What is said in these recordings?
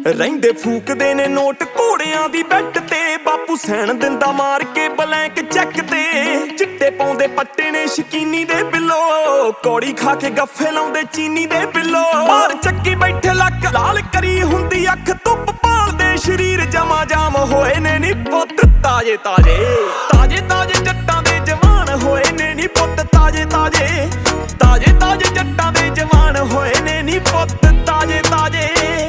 ਰਹਿੰਦੇ ਫੂਕਦੇ ਨੇ ਨੋਟ ਘੋੜਿਆਂ ਦੀ ਬੈੱਡ ਤੇ। ਬਾਪੂ ਸੈਣ ਦਿੰਦਾ ਮਾਰ ਕੇ ਬਲੈਂਕ ਚੈੱਕ ਤੇ। ਚਿੱਟੇ ਪਾਉਂਦੇ ਪੱਟੇ ਨੇ ਸ਼ਕੀਨੀ ਦੇ ਬਿੱਲੋ, ਕੌੜੀ ਖਾ ਕੇ ਗੱਫੇ ਲਾਉਂਦੇ ਚੀਨੀ ਦੇ ਬਿੱਲੋ। ਬਾਹਰ ਚੱਕੀ ਬੈਠੇ ਲੱਕ ਲਾਲ ਕਰੀ ਹੁੰਦੀ ਅੱਖ, ਧੁੱਪ ਭਾਲਦੇ ਸ਼ਰੀਰ ਜਮਾ ਜਾਮ ਹੋਏ ਨੇ ਨੀ ਪੁੱਤ ਤਾਜੇ ਤਾਜੇ। ਤਾਜੇ ਤਾਜੇ ਜੱਟਾਂ ਦੇ ਜਵਾਨ ਹੋਏ ਨੇ ਨੀ ਪੁੱਤ ਤਾਜੇ ਤਾਜੇ। ਤਾਜੇ ਤਾਜੇ ਜੱਟਾਂ ਦੇ ਜਵਾਨ ਹੋਏ ਨੇ ਨੀ ਪੁੱਤ ਤਾਜੇ ਤਾਜੇ।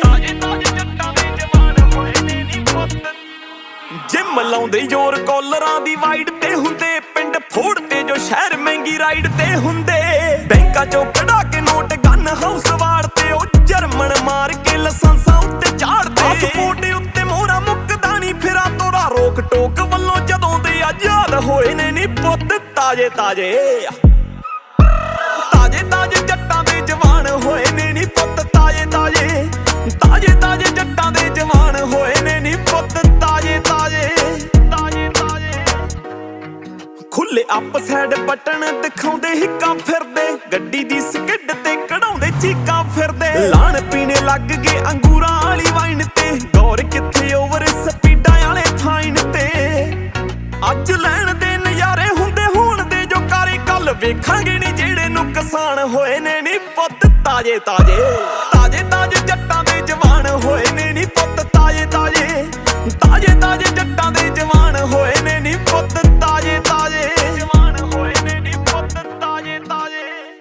ਜਿਮ ਲਾਉਂਦੇ ਜ਼ੋਰ ਕਾਲਰਾਂ ਦੀ ਵਾਈਡ ਤੇ ਹੁੰਦੇ, ਪਿੰਡ ਫੋੜ ਤੇ ਜੋ ਸ਼ਹਿਰ ਮਹਿੰਗੀ ਰਾਈਡ ਤੇ ਹੁੰਦੇ। ਬੈਂਕਾਂ ਚੋਂ ਕਢਾ ਕੇ ਨੋਟ ਗਨ ਹਾਊਸ ਵਾੜ ਤੇ, ਉਹ ਜਰਮਨ ਮਾਰ ਕੇ ਲਾਇਸੈਂਸਾਂ ਉੱਤੇ ਝਾੜਦੇ। ਪਾਸਪੋਰਟ ਉੱਤੇ ਮੋਹਰਾ ਮੁੱਕਦਾ ਨੀ ਫਿਰਾਂ ਤੋਰਾ, ਰੋਕ ਟੋਕ ਵੱਲੋਂ ਜਦੋਂ ਦੇ ਆਜ਼ਾਦ ਹੋਏ ਨੇ ਨੀ ਪੁੱਤ ਤਾਜੇ ਤਾਜੇ। ਤਾਜੇ ਤਾਜੇ ਜੱਟਾਂ ਦੇ ਜਵਾਨ ਹੋਏ ਨੇ ਨੀ ਪੁੱਤ ਤਾਜੇ ਤਾਜੇ। ਤਾਜੇ ਤਾਜੇ ਜੱਟਾਂ ਦੇ ਜਵਾਨ ਹੋਏ ਨੇ ਨੀ ਪੁੱਤ ਤਾਜੇ ਤਾਜੇ। ਤਾਜੇ ਤਾਜੇ ਖੁੱਲੇ ਅਪ ਸਾਈਡ ਬਟਨ ਦਿਖਾਉਂਦੇ ਹਿੱਕਾਂ ਫਿਰਦੇ, ਗੱਡੀ ਦੀ ਸਕਿੱਡ ਤੇ ਕਢਾਉਂਦੇ ਚੀਕਾਂ ਫਿਰਦੇ। ਲਾਣ ਪੀਣੇ ਲੱਗ ਗਏ ਅੰਗੂਰਾਂ ਵਾਲੀ ਵਾਈਨ ਤੇ, ਗੌਰ ਕਿੱਥੇ ਓਵਰ ਸਪੀਡਾਂ ਵਾਲੇ ਫਾਈਨ ਤੇ। ਅੱਜ ਲੈਣ ਦੇ ਨਜ਼ਾਰੇ ਹੁੰਦੇ ਹੋਣ ਦੇ ਜੋ ਕਾਰੇ, ਕੱਲ ਵੇਖਾਂਗੇ ਨੀ ਜਿਹੜੇ ਨੁਕਸਾਨ ਹੋਏ ਨੇ ਨੀ ਪੁੱਤ ਤਾਜੇ ਤਾਜੇ। ਤਾਜੇ ਤਾਜੇ ਜੱਟਾਂ ਦੇ ਜਵਾਨ ਹੋਏ ਨੇ ਨੀ ਪੁੱਤ ਤਾਜੇ ਤਾਜੇ। ਤਾਜੇ ਤਾਜੇ ਜੱਟਾਂ ਦੇ ਜਵਾਨ ਹੋਏ ਨੇ ਨੀ ਪੁੱਤ ਤਾਜੇ ਤਾਜੇ। ਜਵਾਨ ਹੋਏ ਨੇ ਨੀ ਪੁੱਤ ਤਾਜੇ ਤਾਜੇ।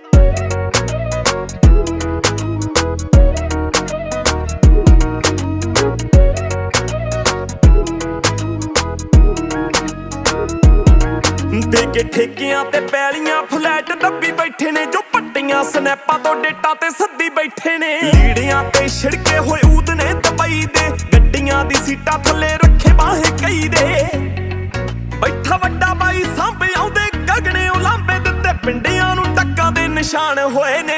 ਦੇ ਕੇ ਠੇਕਿਆਂ ਤੇ ਪੈਲੀਆਂ ਫਲੈਟ ਦੱਬੀ ਬੈਠੇ ਨੇ, ਜੋ ਪੱਟੀਆਂ ਸਨੈਪਾਂ ਤੋਂ ਡੇਟਾਂ ਤੇ ਸੱਦੀ ਬੈਠੇ ਨੇ। ਲੀੜਿਆਂ ਤੇ ਛਿੜਕੇ ਹੋਏ ਊਦ ਨੇ ਦੁਬਈ ਦੇ, ਗੱਡੀਆਂ ਦੀ ਸੀਟਾਂ ਥੱਲੇ ਰੱਖੇ ਬਾਹੇ ਕਈ ਦੇ। ਬੈਠਾ ਵੱਡਾ ਬਾਈ ਸਾਂਭੇ ਆਉਂਦੇ ਗਗਨੇ ਉਲਾਂਬੇ ਦਿੱਤੇ, ਪਿੰਡਿਆਂ ਨੂੰ ਟੱਕਾਂ ਦੇ ਨਿਸ਼ਾਨ ਹੋਏ ਨੇ